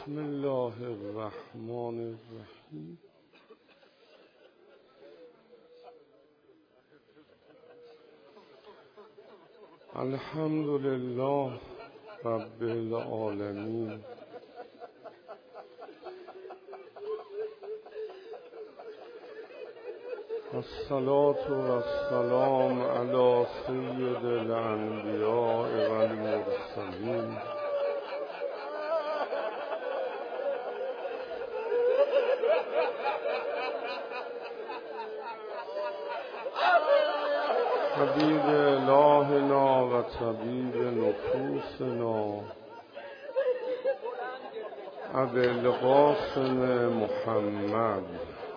بسم الله الرحمن الرحیم. الحمد لله رب العالمین، الصلاة والسلام علی سید الانبیاء والمرسلین حبیب الهنا و طبیب نفوسنا ابوالقاسم محمد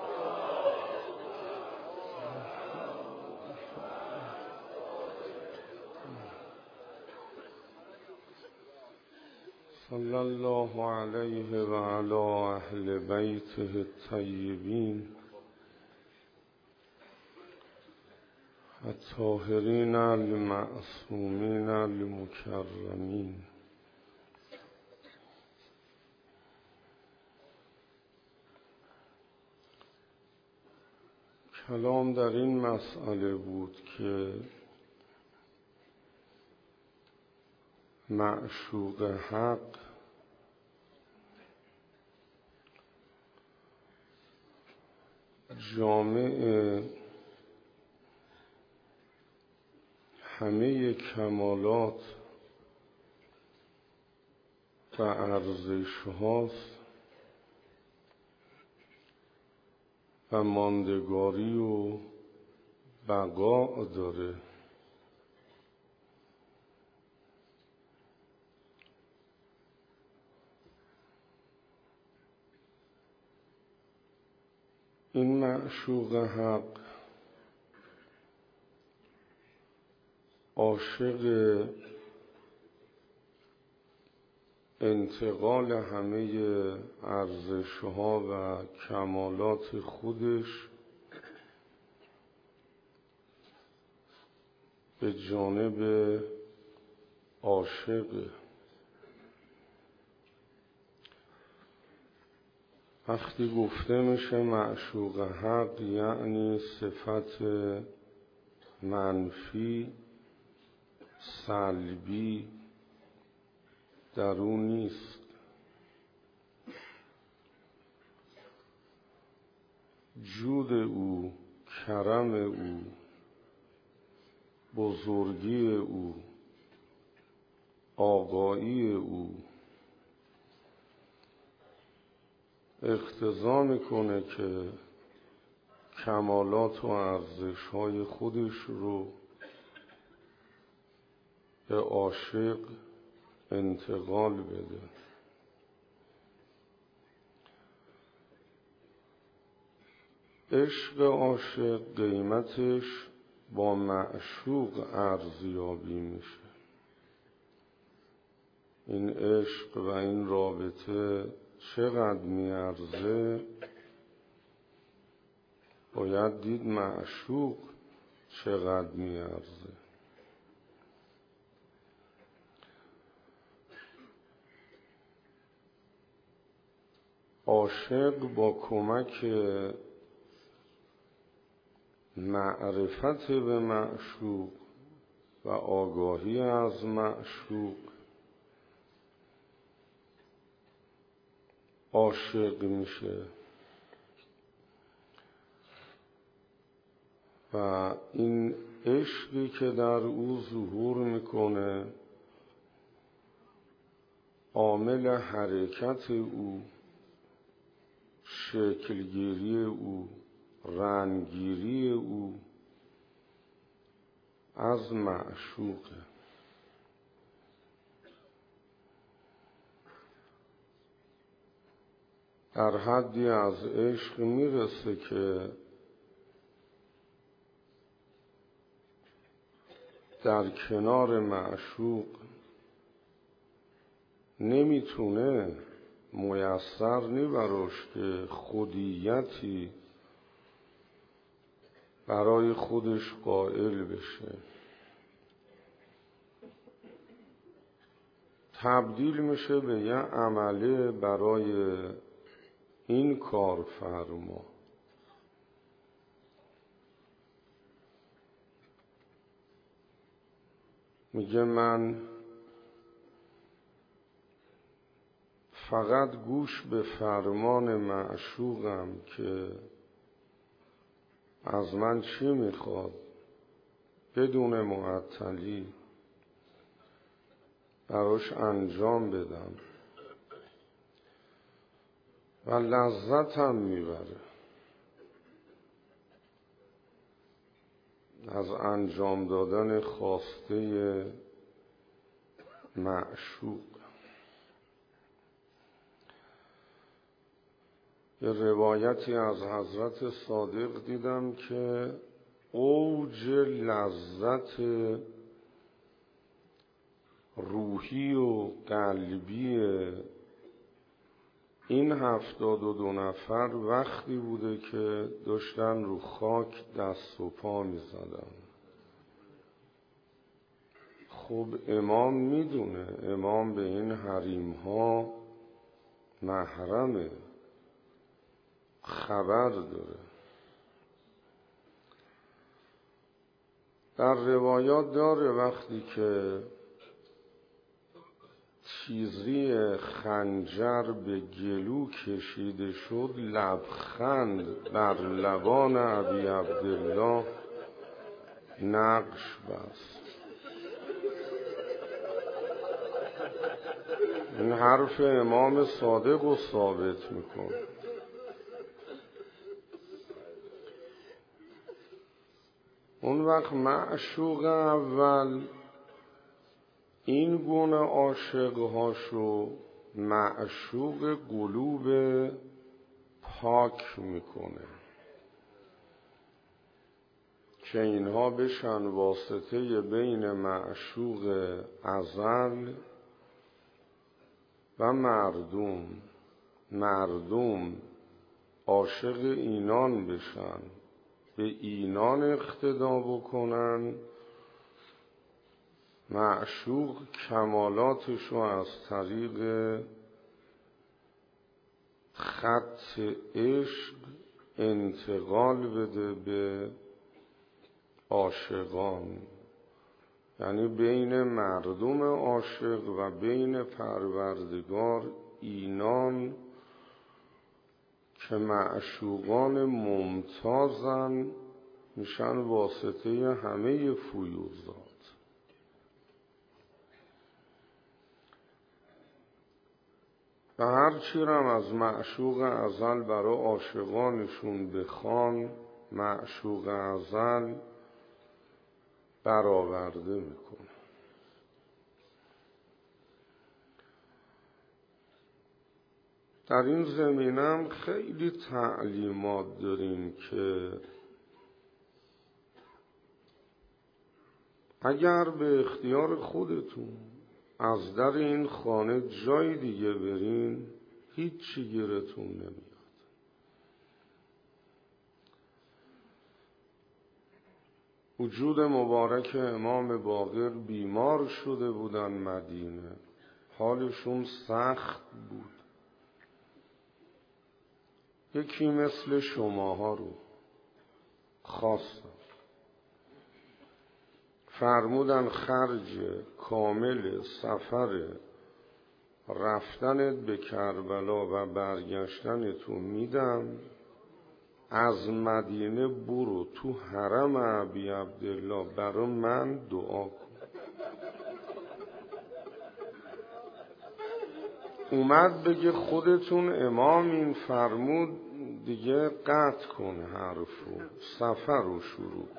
صلی الله علیه و علی اهل بیته الطیبین الطاهرین المعصومین المکرمین. کلام در این مسئله بود که معشوق حق جامع همه کمالات و ارزش هاست و ماندگاری و بقا داره. این معشوق حق عاشق انتقال همه ارزش‌ها و کمالات خودش به جانب عاشق. وقتی گفته میشه معشوق حق یعنی صفت منفی سلبی در او نیست. جود او، کرم او، بزرگی او، آقایی او اقتضا میکنه که کمالات و ارزش‌های خودش رو به عاشق انتقال بده. عشق عاشق قیمتش با معشوق ارزیابی میشه. این عشق و این رابطه چقدر میارزه باید دید معشوق چقدر میارزه. عاشق با کمک معرفت به معشوق و آگاهی از معشوق عاشق میشه و این عشقی که در او ظهور میکنه عامل حرکت او، شکلگیری او، رنگگیری او از معشوقه. در حدی از عشق میرسه که در کنار معشوق نمیتونه میسر نی براش که خودیتی برای خودش قائل بشه. تبدیل میشه به یه عمله برای این کارفرما. میگه من فقط گوش به فرمان معشوقم که از من چی میخواد بدون معطلی براش انجام بدم و لذتم میبره از انجام دادن خواسته معشوق. یه روایتی از حضرت صادق دیدم که اوج لذت روحی و قلبی این 72 نفر وقتی بوده که داشتن رو خاک دست و پا می زدن. خب امام میدونه، امام به این حریم ها محرمه، خبر داره. در روایات داره وقتی که تیزی خنجر به گلو کشیده شد لبخند بر لبان ابی عبدالله نقش بست. این حرف امام صادق رو ثابت میکنه. اون وقت معشوق اول این گونه عاشقهاشو معشوق قلوب پاک میکنه که اینها بشن واسطه بین معشوق ازل و مردم عاشق اینان بشن، به اینان اقتدا بکنن، معشوق کمالاتشو از طریق خط عشق انتقال بده به عاشقان، یعنی بین مردم عاشق و بین پروردگار اینان که معشوقان ممتازن میشن واسطه همه فیوضات. و هرچی رم از معشوق ازل برای عاشقانشون بخوان معشوق ازل برآورده میکنه. در این زمینم خیلی تعلیمات داریم که اگر به اختیار خودتون از در این خانه جای دیگه برین هیچی گیرتون نمیاد. وجود مبارک امام باقر بیمار شده بودن مدینه، حالشون سخت بود. یکی مثل شماها رو خواستن، فرمودن خرج کامل سفر رفتنت به کربلا و برگشتنتو میدم، از مدینه برو تو حرم ابی عبدالله برای من دعا کن. اومد بگه خودتون امام این فرمود دیگه قطع کن حرفو، سفر رو شروع.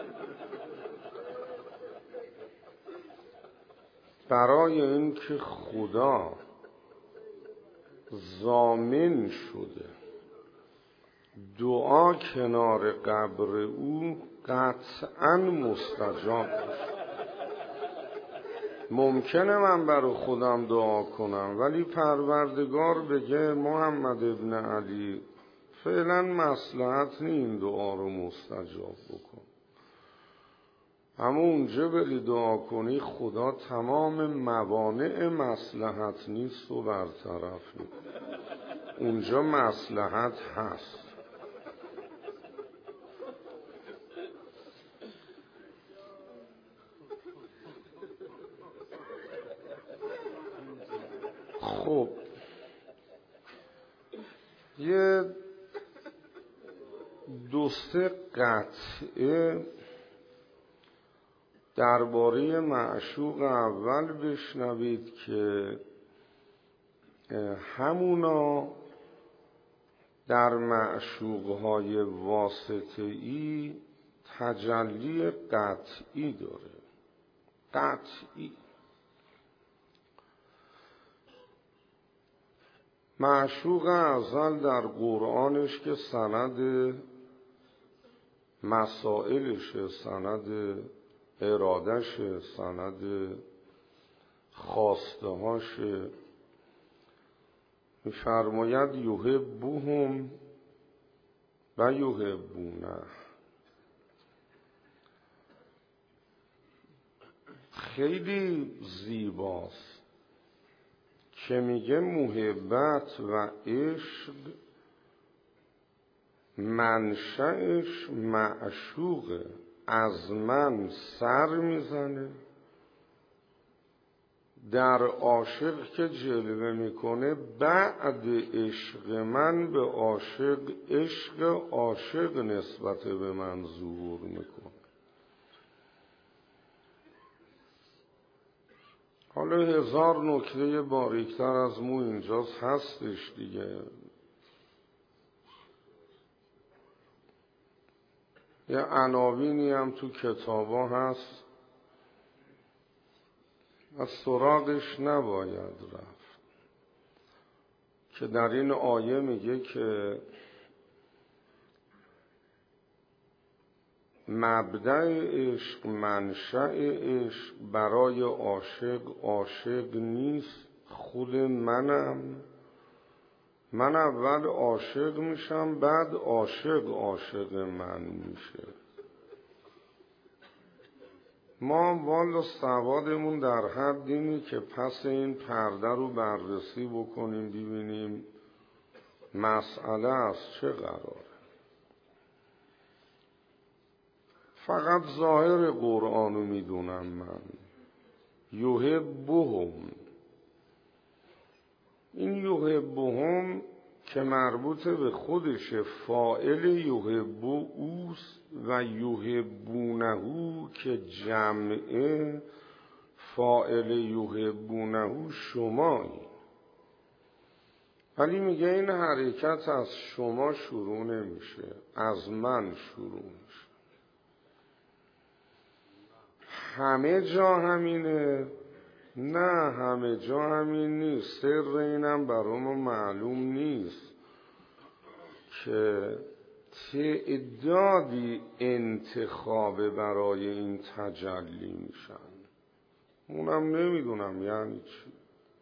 برای اینکه خدا ضامن شده دعا کنار قبر او قطعاً مستجاب. ممکنه من برای خودم دعا کنم ولی پروردگار بگه محمد ابن علی فعلا مصلحت نی این دعا رو مستجاب بکن. اما اونجا بری دعا کنی خدا تمام موانع مصلحت نیست و برطرف میکنه. اونجا مصلحت هست. خب یه دو سه قطعه درباره معشوق اول بشنوید که همونا در معشوقهای واسطه‌ای تجلی قطعی داره. قطعی. معشوق اول در قرآنش که سند مسائلشه، سند ارادشه، سند خواستهاشه، می‌فرماید یحبهم و یحبونه. خیلی زیباست که میگه محبت و عشق منشأش معشوقه، از من سر میزنه، در عاشق که جلوه میکنه بعد عشق من به عاشق، عشق عاشق نسبت به من ظهور میکنه. حالا هزار نکته باریکتر از مو اینجاست هستش دیگه. یه عناوینی هم تو کتابا هست از سراغش نباید رفت، که در این آیه میگه که مبدأ عشق، منشأ عشق برای عاشق عاشق نیست، خود منم. من اول عاشق میشم، بعد عاشق عاشق من میشه. ما والا سوادمون در حد اینه که پس این پرده رو بررسی بکنیم ببینیم مسئله از چه قراره. فقط ظاهر قرآن رو میدونم من. یحبهم، این یحبهم که مربوط به خودشه، فاعل یحبو اوست و یحبونه که جمعه فاعل یحبونه شمایی. ولی میگه این حرکت از شما شروع نمیشه، از من شروع میشه. همه جا همینه؟ نه، همه جا همین نیست. سر اینم برام معلوم نیست که تعدادی انتخاب برای این تجلی میشن. اونم نمیدونم یعنی چی.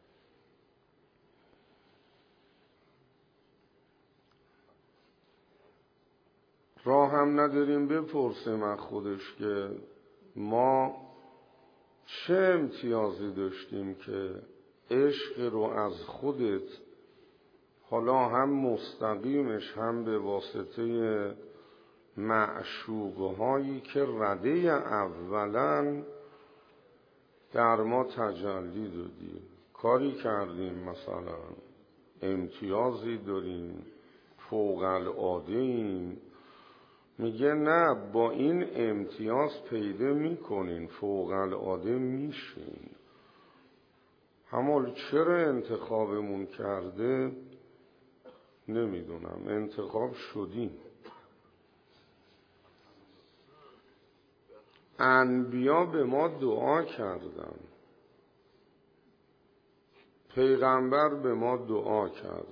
راه هم نداریم بپرسیم از خودش که ما چه امتیازی داشتیم که عشق رو از خودت، حالا هم مستقیمش هم به واسطه معشوقهایی که رده اولا در ما تجلی دادی، کاری کردیم، مثلا امتیازی داریم، فوق العاده ایم. میگه نه، با این امتیاز پیدا میکنین، فوق العاده میشین. همون چرا انتخابمون کرده نمیدونم، انتخاب شدیم. انبیا به ما دعا کردن، پیغمبر به ما دعا کرده،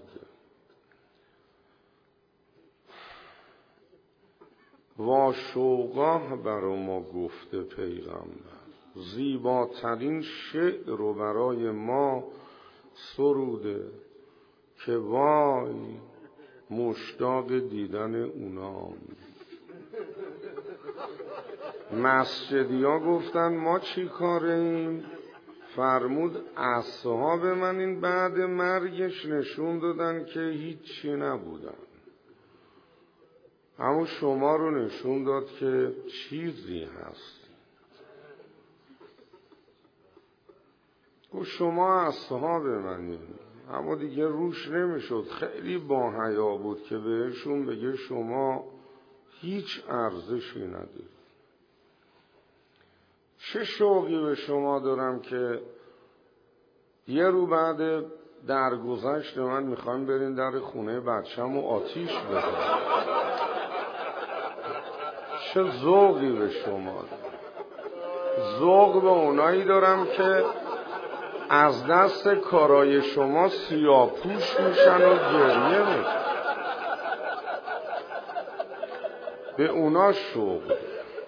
وا شوقاه برا ما گفته پیغمبر، زیباترین شعر رو برای ما سروده که وای مشتاق دیدن اونام. مسجدی ها گفتن ما چی کاره ایم؟ فرمود اصحاب من این بعد مرگش نشون دادن که هیچی نبودن، اما شما رو نشون داد که چیزی هست. گفت شما اصحاب منین، اما دیگه روش نمیشد، خیلی با حیا بود که بهشون بگه شما هیچ ارزشی ندید. چه شوقی به شما دارم که یه رو بعد درگذشت من میخوایم برین در خونه بچه‌م و آتیش بزنیم. چه ذوقی به شما دارم. ذوق به اونایی دارم که از دست کارای شما سیاه‌پوش میشن و گریه میکنن. به اونا شوق دارم.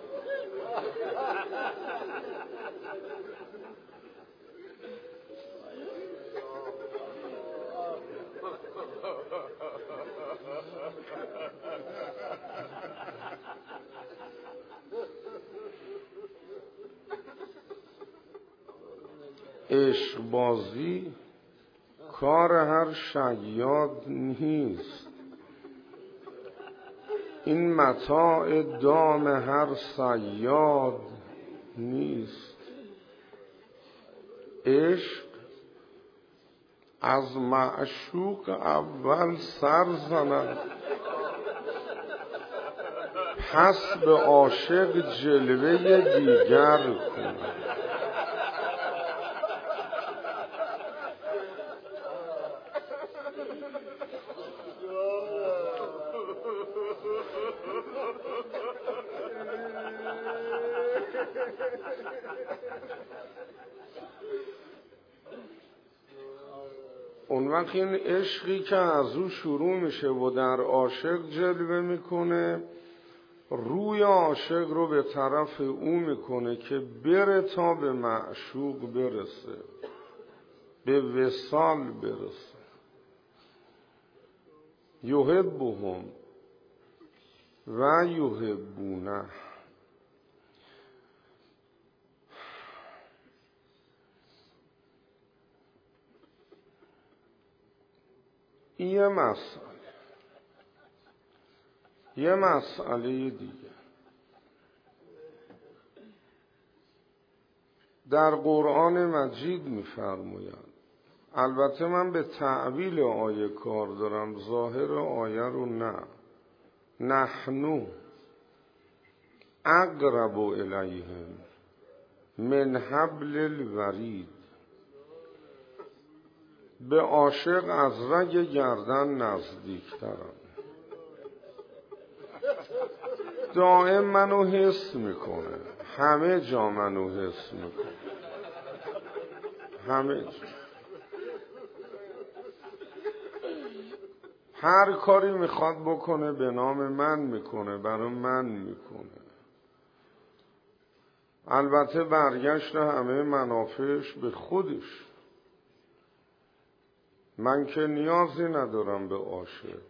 عشقبازی کار هر شیاد نیست، این متاع دام هر صیاد نیست. عشق از معشوق اول سر زند، پس به عاشق جلوه دیگر کند. اون وقت این عشقی که از او شروع میشه و در عاشق جلوه میکنه، روی عاشق رو به طرف او میکنه که بره تا به معشوق برسه، به وصال برسه. یحبهم و یحبونه. این یه مسئله دیگه. در قرآن مجید می‌فرمایند، البته من به تعویل آیه کار دارم، ظاهر آیه رو نه، نحنو اقرب الیهم من حبل الورید. به عاشق از رگ گردن نزدیکترم. دائم منو حس میکنه، همه جا منو حس میکنه، همه جا. هر کاری میخواد بکنه به نام من میکنه، برای من میکنه. البته برگشت همه منافعش به خودش. من که نیازی ندارم به عاشق.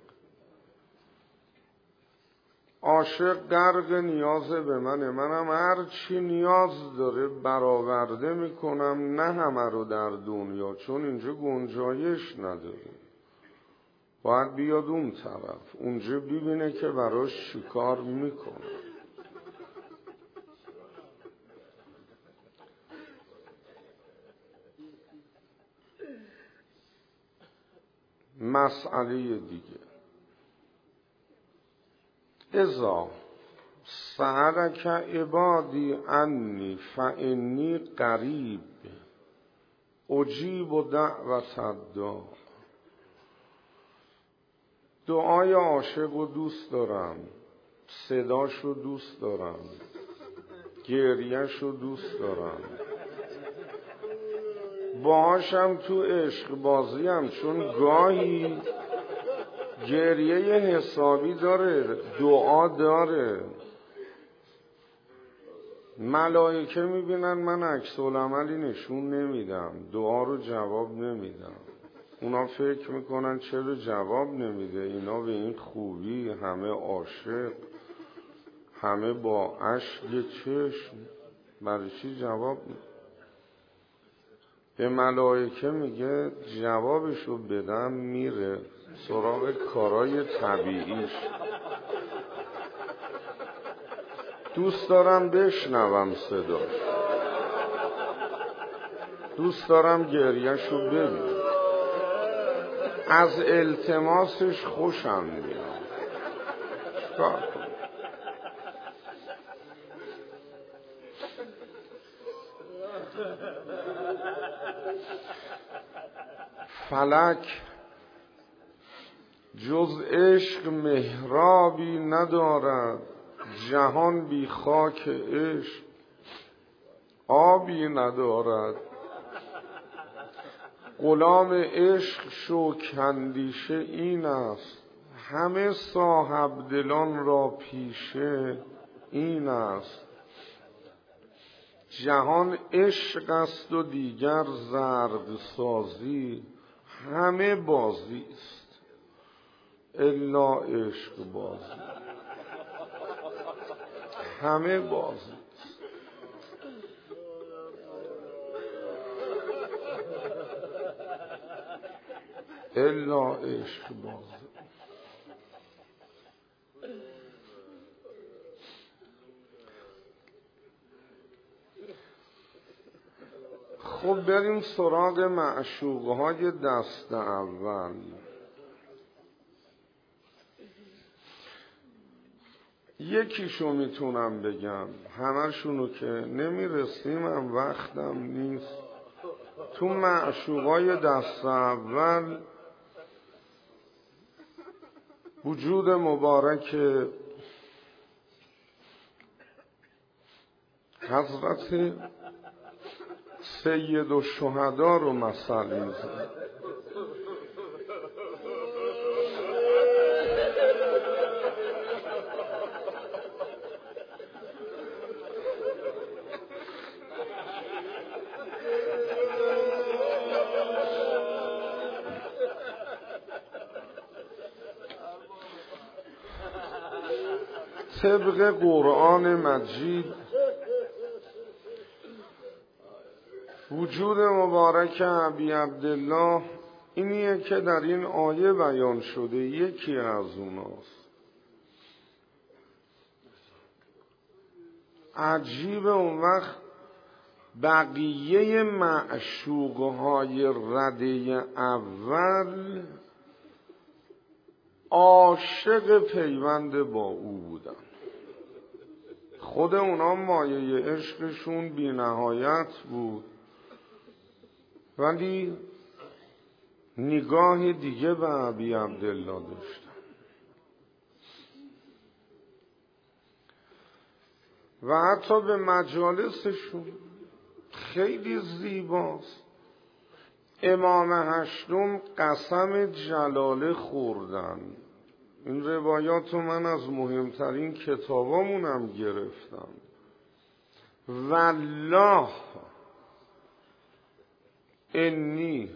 عاشق غرق نیاز به منم هر چی نیاز داره برآورده میکنم، نه همه رو در دنیا، چون اینجا گنجایش نداره. باید بیاد اون طرف، اونجا ببینه که براش چیکار میکنه. مسئله دیگه، اذا سألک عبادی عنی فانی قریب اجیب دعوت الداع. دعای عاشق رو دوست دارم، صداش رو دوست دارم، گریهش رو دوست دارم، باهاشم تو عشق بازیم، چون گاهی گریه حسابی داره، دعا داره. ملائکه میبینن من عکس العملی نشون نمیدم، دعا رو جواب نمیدم. اونا فکر میکنن چرا جواب نمیده، اینا به این خوبی همه عاشق، همه با اشک چشم. برای چی جواب به ملائکه میگه جوابشو بدم، میره سراغ کارای طبیعیش. دوست دارم بشنوم صداش، دوست دارم گریهشو ببینم، از التماسش خوشم میاد. چیکار کنم؟ فلک جز عشق محرابی ندارد، جهان بی خاک عشق آبی ندارد. غلام عشق شو کاندیشه این است، همه صاحب دلان را پیشه این است. جهان عشق است و دیگر زرد سازی، همه بازی است الا عشق بازی. همه بازی است الا عشق بازی. خب بریم سراغ معشوقهای دست اول. یکیشو میتونم بگم، همشونو که نمیرسیم، هم وقتم نیست. تو معشوقهای دست اول وجود مبارک حضرت سید الشهدا رو مثل میزن. طبق قرآن مجید وجود مبارک ابی عبدالله اینیه که در این آیه بیان شده، یکی از اوناست. عجیب اون وقت بقیه معشوقهای رده اول عاشق پیوند با او بودن. خود اونا مایه عشقشون بی نهایت بود، ولی نگاه دیگه به ابی عبدالله داشتن. و حتی به مجالسشون خیلی زیباست. امام هشتم قسم جلاله خوردن. این روایات رو من از مهمترین کتابامونم گرفتم. والله انی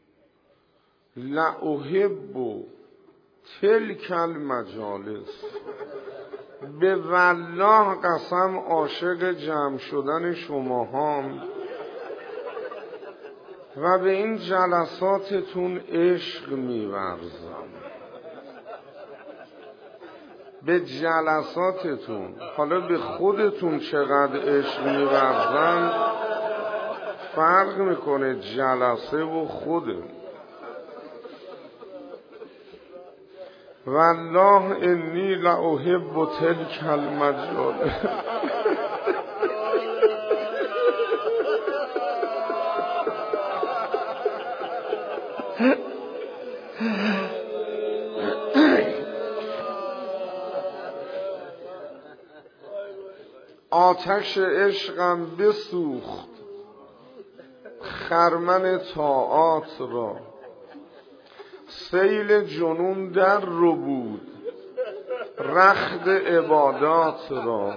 لأحب تلک المجالس. به والله قسم عاشق جمع شدن شماهام و به این جلساتتون عشق می‌ورزم. به جلساتتون، حالا به خودتون چقدر عشق می‌ورزم فرق میکنه، جلسه و خوده. والله انی لأحب تلک المجالس. آتش عشقم بسوخت خرمن طاعات را، سیل جنون در رو بود رخت عبادات را.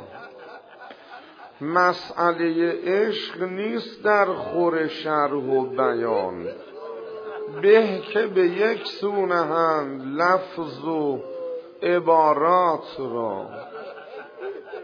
مسئله عشق نیست در خور شرح و بیان، به که به یک سو نهند لفظ و عبارات را.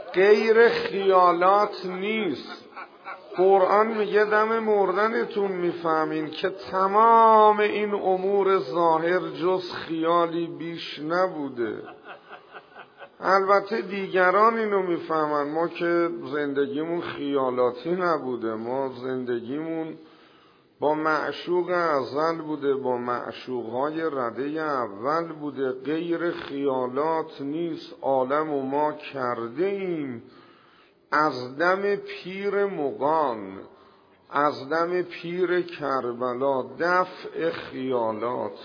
غیر خیالات نیست. قرآن میگه دم مردنتون میفهمین که تمام این امور ظاهر جز خیالی بیش نبوده. البته دیگران اینو میفهمن، ما که زندگیمون خیالاتی نبوده، ما زندگیمون با معشوق ازل بوده، با معشوقهای رده اول بوده، غیر خیالات نیست. عالم و ما کرده ایم از دم پیر مغان، از دم پیر کربلا دفع خیالات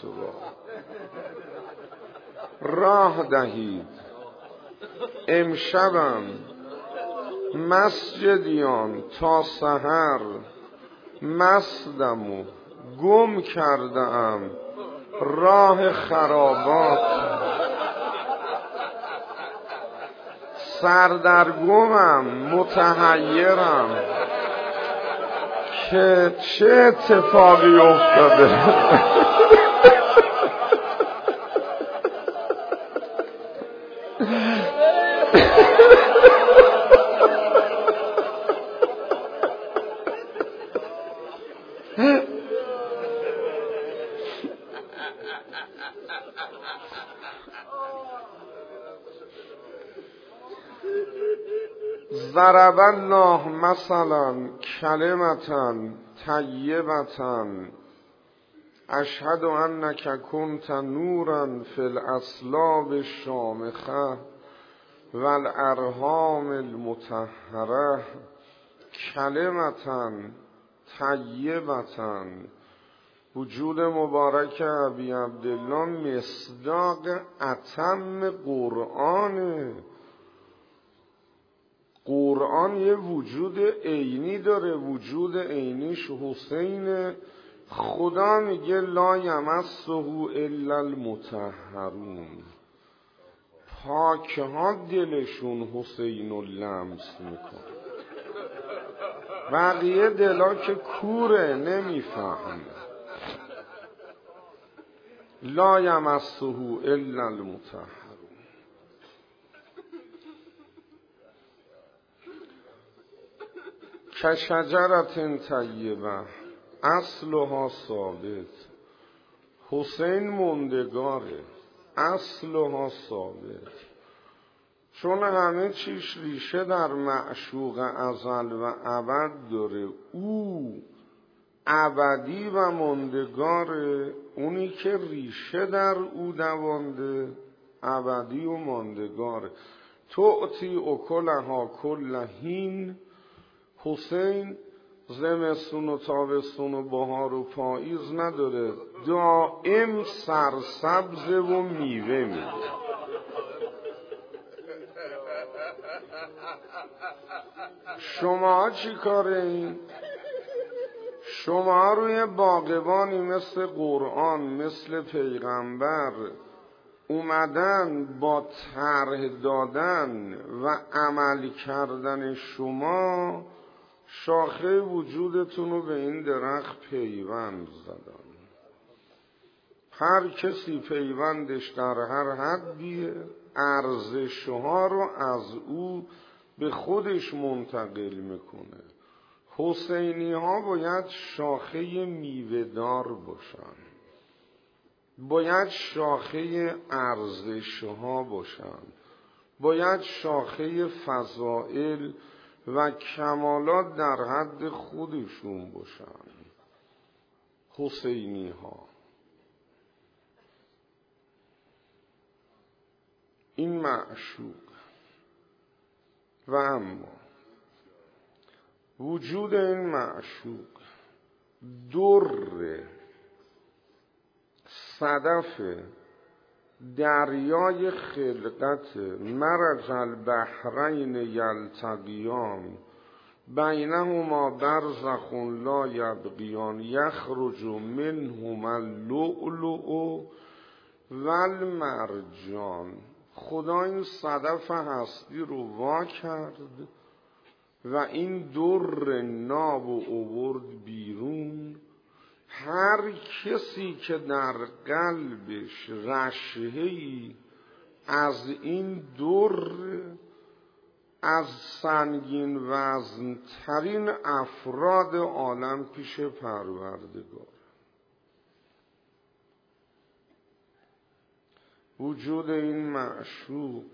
راه دهید. امشبم مسجدیان تا سحر مستم و گم کردم راه خرابات، سردرگمم متحیرم که چه اتفاقی افتاده. ضرب الله مثلا کلمة طیبة اشهد انک کنت نورا فی الاصلاب الشامخة والارحام المطهره کلمة طیبة. وجود مبارک ابی عبدالله مصداق اتم قرآنه. قرآن یه وجود عینی داره، وجود عینیش حسین. خدا میگه لا یمسه الا المطهرون، پاک ها دلشون حسین رو لمس میکنه، بقیه دلا که کوره نمیفهمه. لا یمسه الا المطهرون. کشجرة طیبه اصلها ثابت. حسین موندگاره، اصلها ثابت، چون همه چیش ریشه در معشوق ازل و ابد داره. او ابدی و موندگاره، اونی که ریشه در او دوانده ابدی و موندگاره. تؤتی اکلها کل حین. حسین زمستون و تابستون و بهار و پاییز نداره، دائم سرسبز و میوه میده. شما چی کاره این؟ شما روی باغبانی مثل قرآن، مثل پیغمبر اومدن با طرح دادن و عمل کردن شما شاخه وجودتون رو به این درخت پیوند زدن. هر کسی پیوندش در هر حدیه، ارزشها رو از او به خودش منتقل میکنه. حسینی ها باید شاخه میوه‌دار باشن، باید شاخه ارزشها باشن، باید شاخه فضائل و کمالات در حد خودشون باشن. حسینی ها این معشوق. و اما وجود این معشوق در صدف دریای خلقت، مرج البحرین یلتقیان بینهما برزخ لا یبغیان یخرج منهما اللؤلؤ والمرجان. خدا این صدف هستی رو وا کرد و این در ناب و آورد بیرون. هر کسی که در قلبش رشحه‌ای از این در از سنگین وزن ترین افراد عالم پیش پروردگار. وجود این معشوق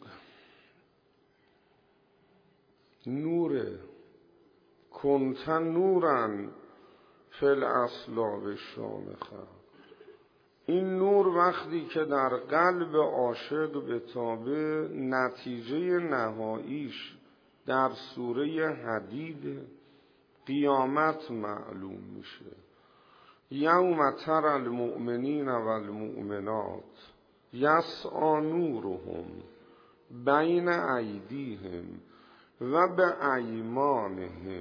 نوره، کنت نورن فی الاصلاب شامخه. این نور وقتی که در قلب عاشق بتابه، نتیجه نهاییش در سوره حدید قیامت معلوم میشه. یوم تر المؤمنین و المؤمنات یسعی نورهم بین ایدیهم و به ایمانهم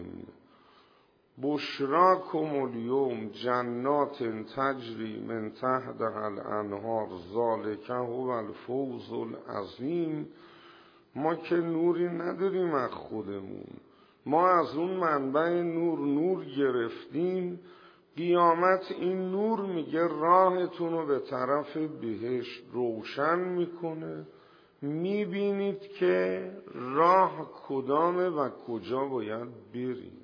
بشراکم الیوم جنات تجری من تحتها الانهار ذالک هو الفوز العظیم. ما که نوری نداریم از خودمون، ما از اون منبع نور گرفتیم. قیامت این نور میگه راهتون رو به طرف بهشت روشن میکنه، میبینید که راه کدامه و کجا باید بریم.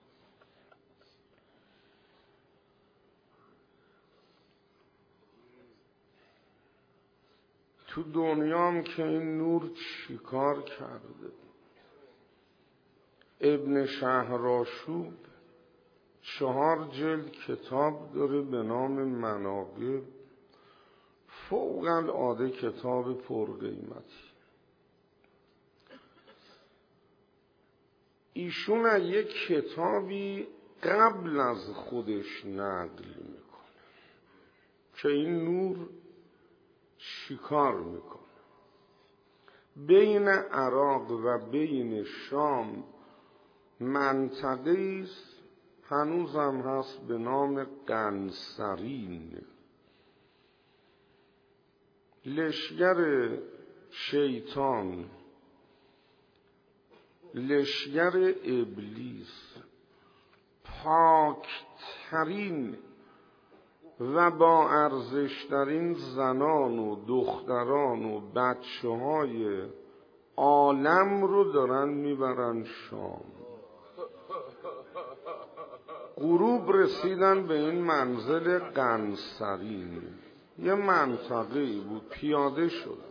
تو دنیام که این نور چیکار کرده؟ ابن شهرآشوب 4 جلد کتاب داره به نام مناقب، فوق العاده کتاب پرقیمتی. ایشون از یک کتابی قبل از خودش نقل میکنه که این نور چیکار میکنه. بین عراق و بین شام منطقه است، هنوزم هست، به نام قنسرین. لشگر شیطان، لشگر ابلیس، پاکترین و با ارزشترین زنان و دختران و بچه های عالم رو دارن میبرن شام. غروب رسیدن به این منزل قنسرین، یه منطقه‌ای بود، پیاده شد.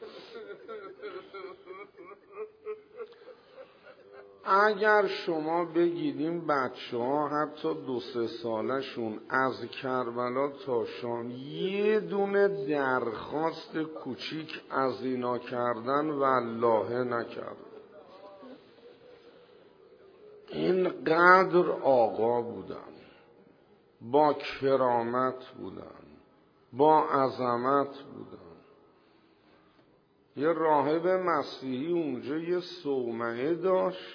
اگر شما بگید این بچه ها حتی 2-3 سالشون از کربلا تا شام یه دونه درخواست کوچیک از اینا کردن والله نکردن. اینقدر آقا بودن، با کرامت بودن، با عظمت بودن. یه راهب مسیحی اونجا یه صومعه داشت،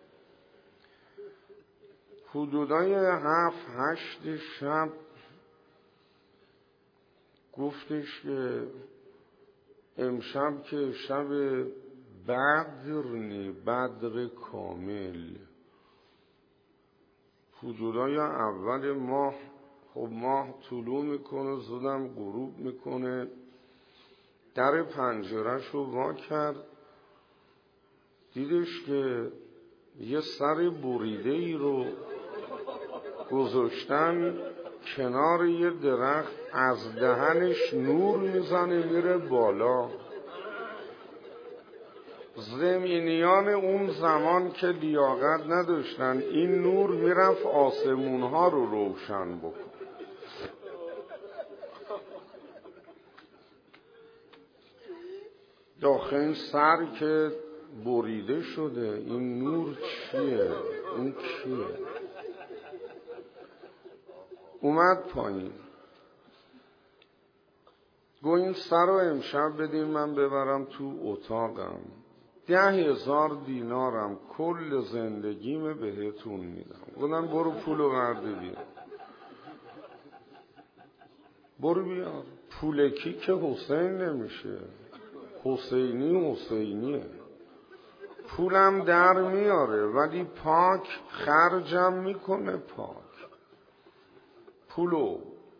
حدودای 7-8 شب گفتش که امشب که شب بدر کامل، حدودای اول ماه، خب ماه طلوع میکنه زودم غروب میکنه. در پنجره‌ش رو وا کرد، دیدش که یه سر بریده ای رو گذاشتن کنار یه درخت، از دهنش نور میزنه میره بالا. زمینیان اون زمان که لیاقت نداشتن، این نور میرفت آسمونها رو روشن بکن. داخل این سر که بریده شده، این نور چیه؟ این کیه؟ اومد پایین، گو این سر رو امشب بدین من ببرم تو اتاقم، 10,000 دینارم کل زندگیم بهتون میدم. گفتن برو پولو ورده بیار. برو بیار. پولکی که حسین نمیشه، حسینیه. پولم در میاره ولی پاک خرجم میکنه. پاک پولو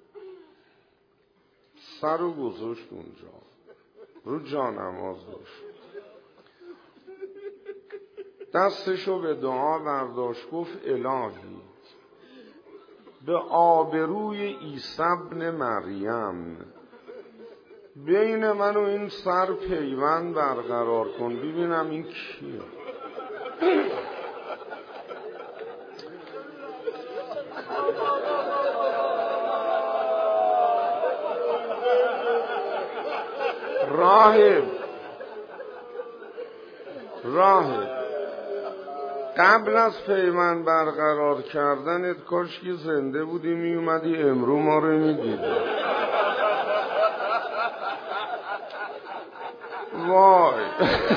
سر رو گذاشت اونجا، رو جانماز داشت. دستشو به دعا برداشت، گفت الهی به آبروی عیسی ابن مریم بین من و این سر پیوند برقرار کن، ببینم این کیه. راهب قبل از پیوند برقرار کردنت کاش که زنده بودی می اومدی امرو ما رو میدیدی. وای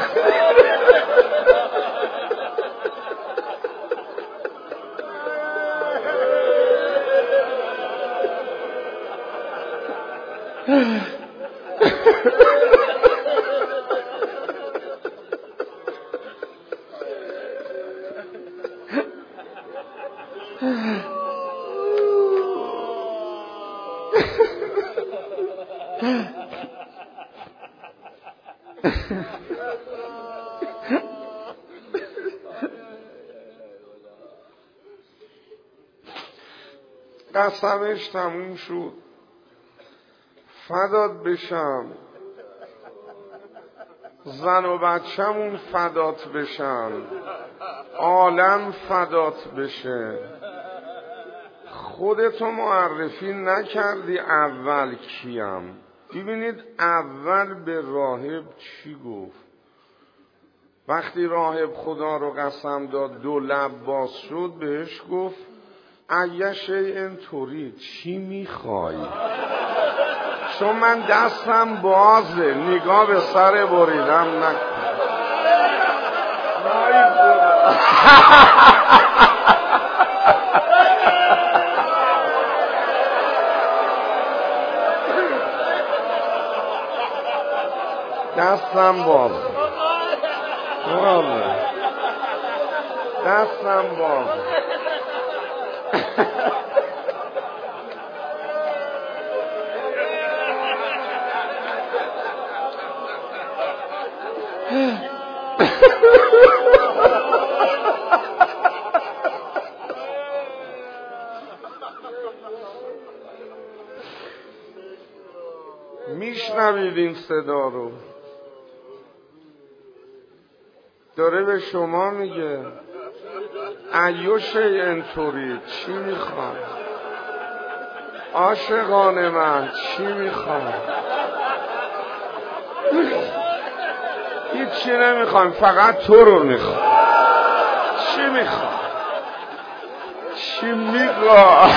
قسمش تموم شد. فدات بشم، زن و بچه‌مون فدات بشن، عالم فدات بشه. خودتو معرفی نکردی اول کیم. ببینید اول به راهب چی گفت. وقتی راهب خدا رو قسم داد 2 لب باز شد، بهش گفت ایه شیء ترید، چی میخوای؟ چون من دستم بازه، نگاه به سر بریدم نکن. دستم بازه، دستم بازه. میشنوید این صدا رو؟ داره به شما میگه ایو شیء ترید، چی میخوای؟ عاشقان من چی میخوای؟ هیچی نمیخوایم، فقط تو رو میخوایم. چی میخوای؟ چی میخوای؟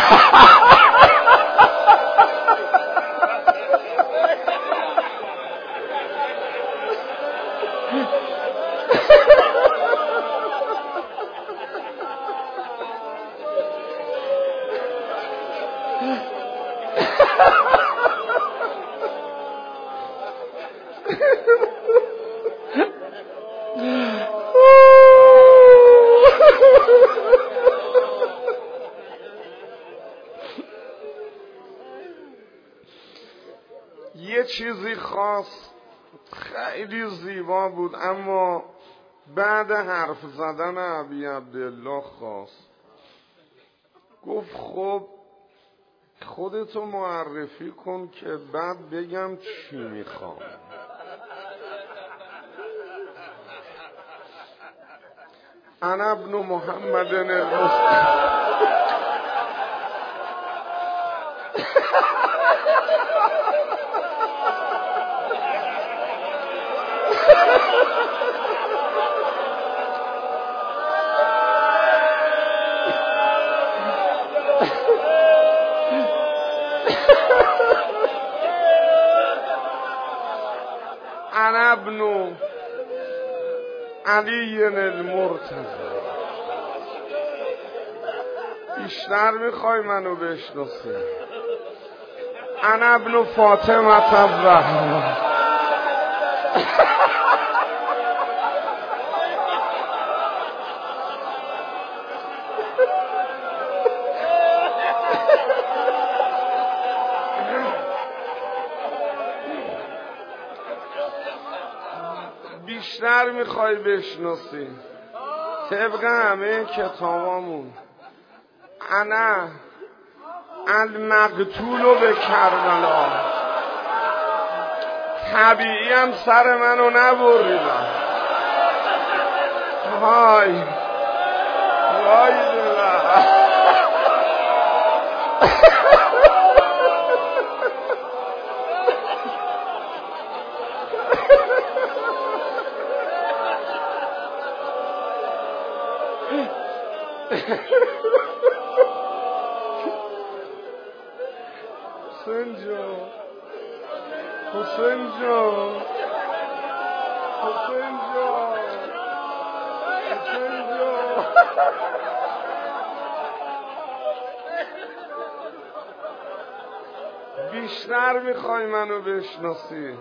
یه چیزی خاص خیلی زیبا بود، اما بعد حرف زدن ابی عبدالله خواست. گفت خب خودتو معرفی کن که بعد بگم چی میخوام. انا ابن محمد المصطفى. انا ابن علی المرتضی. بیشتر میخوای منو بشناسی؟ انا ابن فاطمه الزهرا. بیشتر میخوای بشناسی؟ طبق همه کتابامون انا المقتول به کربلا، طبیعی هم سر منو نبریدن. های وای دلم. حسین جان، حسین جان، حسین جان، حسین جان. بیشتر میخوای منو بشناسی؟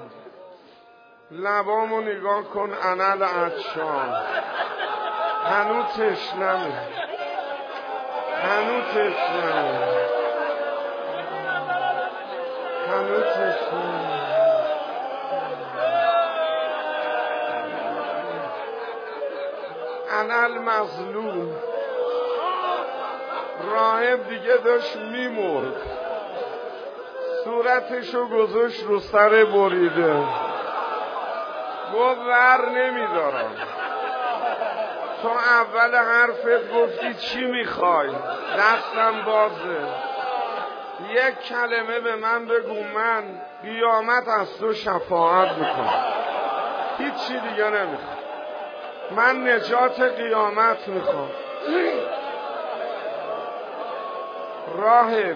لبامو نگاه کن، انل عطشان، هنو تشنمه، هنو تشنمه، هنو تشنمه. انل مظلوم. راهب دیگه داشت میمرد، صورتشو گذاشت رو سر بریده، گفت ور نمیدارم. تو اول حرفت گفتی چی میخوای؟ دستم بازه، یک کلمه به من بگو، من قیامت از تو شفاعت میکنم، هیچی دیگه نمیخوام، من نجات قیامت میخوام. راهب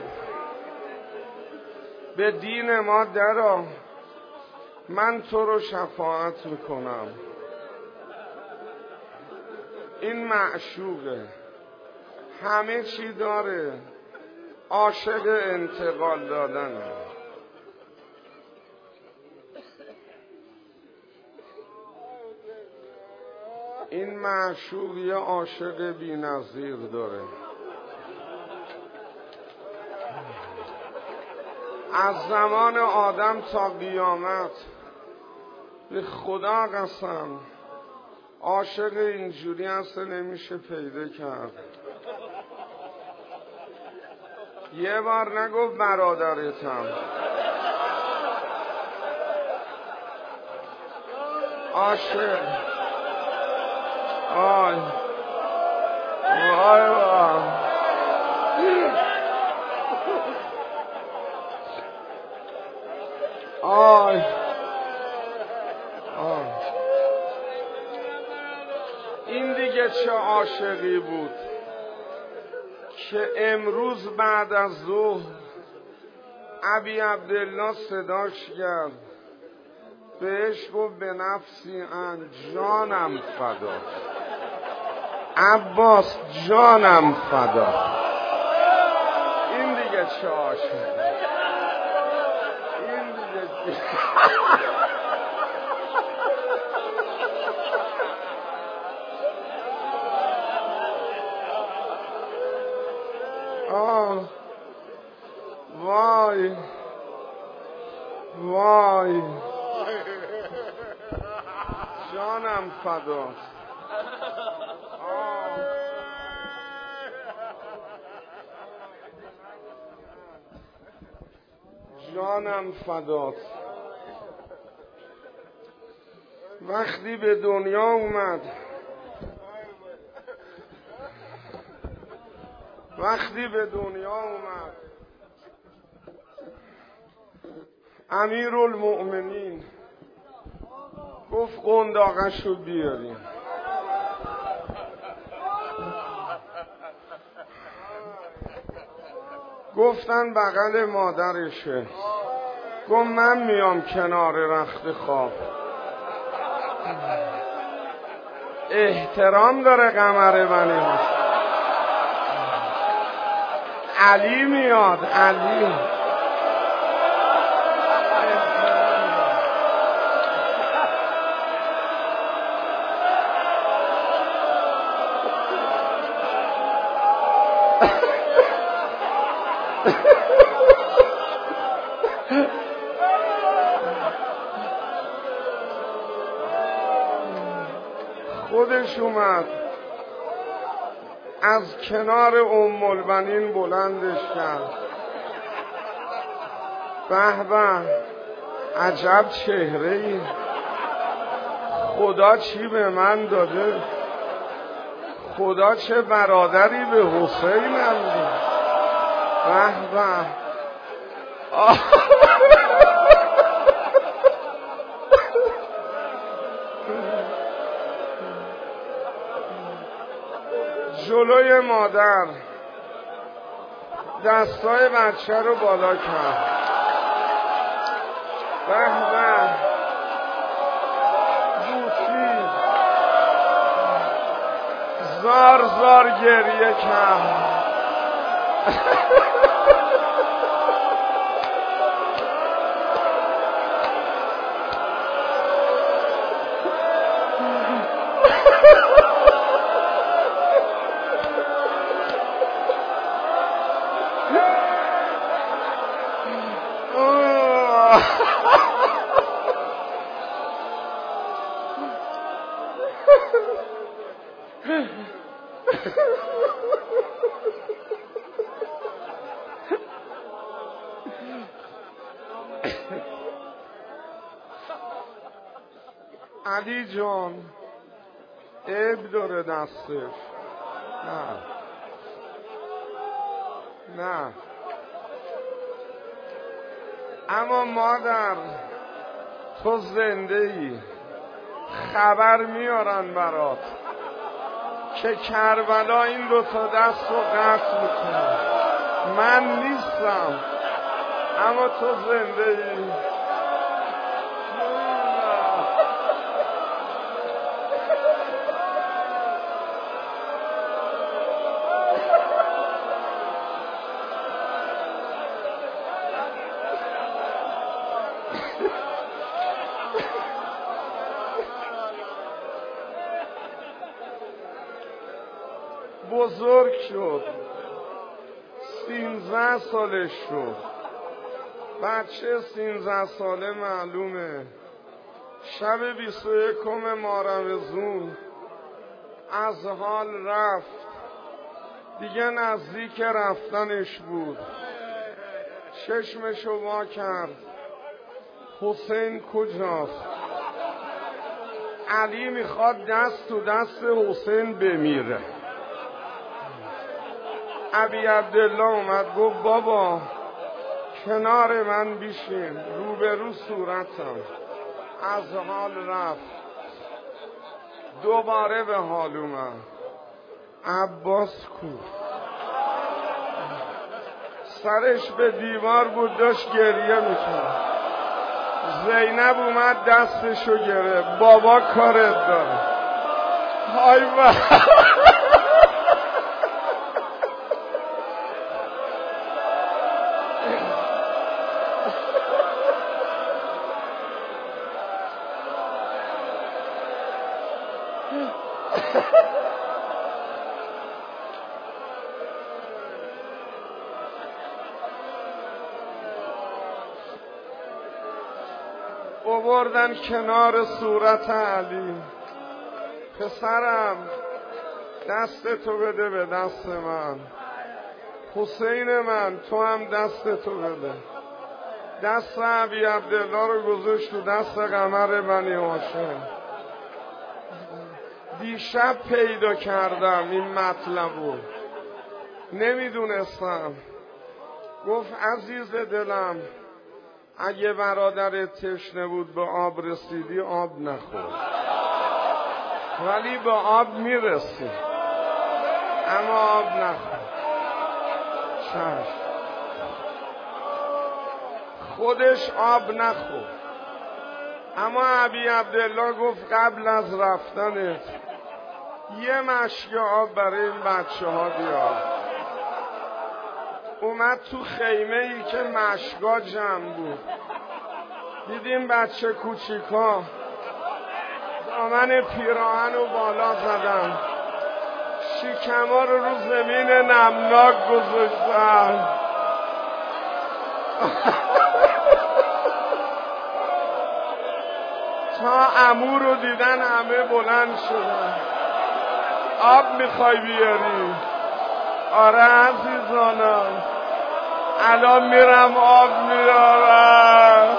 به دین ما درآ، من تو رو شفاعت میکنم. این معشوقه، همه چی داره، عاشق انتقال دادنه. این معشوق یه عاشق بی‌نظیر داره. از زمان آدم تا قیامت به خدا قسم عاشق اینجوری اصلا نمیشه پیدا کرد. یه بار نگفت برادرتم، عاشق. آی وای وای. آی آی، این دیگه چه عاشقی بود که امروز بعد از ظهر ابی عبدالله صداش کرد، بهش گفت به نفسی ان، جانم فدا، عباس جانم فدا. این دیگه چه عاشقی، این دیگه آه وای وای، جانم فداست. جانم فداست. وقتی به دنیا اومد، وقتی به دنیا اومد امیرالمؤمنین گفت قنداقشو بیاریم. گفتن بغل مادرشه، گفت من میام کنار رخت خواب. احترام داره قمر بنی هاشم. علی میاد، علی. خودش اومد از کنار البنین بلندش کرد. به به، عجب چهره ای، خدا چی به من داده، خدا چه برادری به حسینم داده. به به. جلوی مادر دستای بچه رو بالا کرد. به به، بوسید، زار زار گریه کرد. علی جان عیب داره دستش. نه نه، اما مادر تو زنده ای، خبر میارن برات که کربلا این دوتا دست رو قطع میکنه. من نیستم اما تو زنده ای. بزرگ شد، 13 سالش شد. بچه 13 ساله معلومه شب 21 ماه از حال رفت، دیگه نزدیک رفتنش بود. چشمشو وا کرد، حسین کجاست؟ علی میخواد دست تو دست حسین بمیره. ابی عبدالله اومد گفت بابا کنار من بیشین، روبرو صورتم. از حال رفت، دوباره به حال اومد. عباس کو؟ سرش به دیوار بود، داشت گریه میکرد. زینب اومد دستشو گرفت، بابا کارت داره. های آوردن کنار صورت علی. پسرم دستتو بده به دست من، حسین من تو هم دستتو بده. دست ابی عبدالله رو گذاشت تو دست قمر بنی هاشم. دیشب پیدا کردم این مطلبو، نمیدونستم. گفت عزیز دلم اگه برادرت تشنه بود به آب رسیدی آب نخور، ولی به آب میرسی اما آب نخور. چشم، خودش آب نخور. اما ابی عبدالله گفت قبل از رفتنت یه مشک آب برای این بچه ها بیار. اومد تو خیمه ای که مشکا جمع بود، دیدیم بچه کوچیکا دامن پیراهن رو بالا زدن، شکما رو زمین نمناک گذاشتن. تا عمو رو دیدن همه بلند شدن. آب میخوای بیاری؟ آره عزیزانم، الان میرم آب میارم.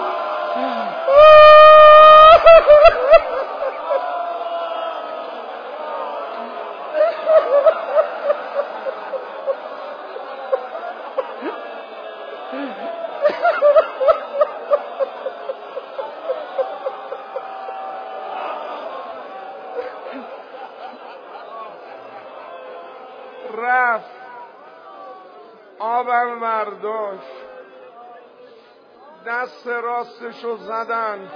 رفت آبم برداشت، دست راستشو زدن،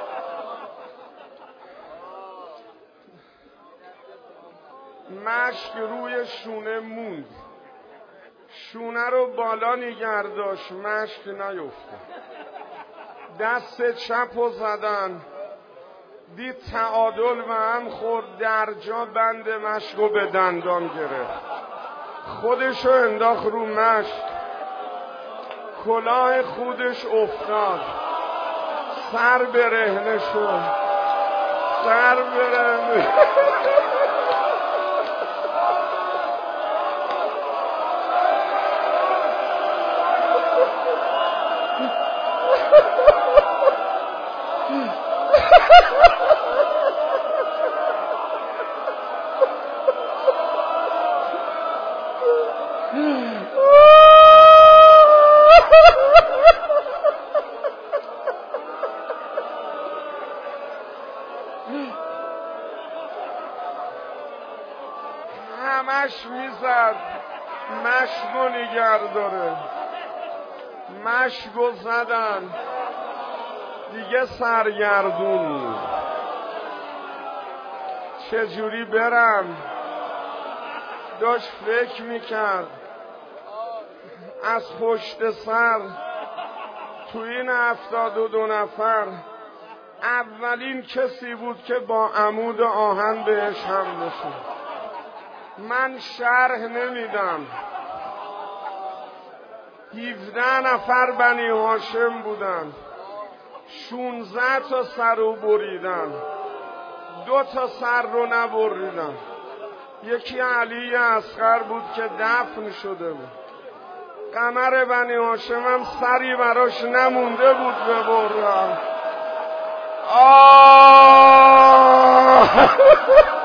مشک روی شونه موند، شونه رو بالا نگرداشت، مشک نیفته. دست چپو زدن، دید تعادل به هم خورد، در جا بند مشکو به دندان گرفت، خودشو انداخت رو مشک، کلاه خودش افتاد، سر برهنه شد، سر برهنه. همش میزد مشکو نگر داره، مشکو زدن دیگه سرگردون، چجوری برم؟ داشت فکر میکرد از پشت سر تو این 72 نفر اولین کسی بود که با عمود آهن بهش حمله شد. من شرح نمیدم، 17 نفر بنی هاشم بودن، 16 تا سر رو بریدن، 2 تا سر رو نبریدن. یکی علی اصغر بود که دفن شده بود. قمر بنی هاشم هم سری براش نمونده بود ببرن.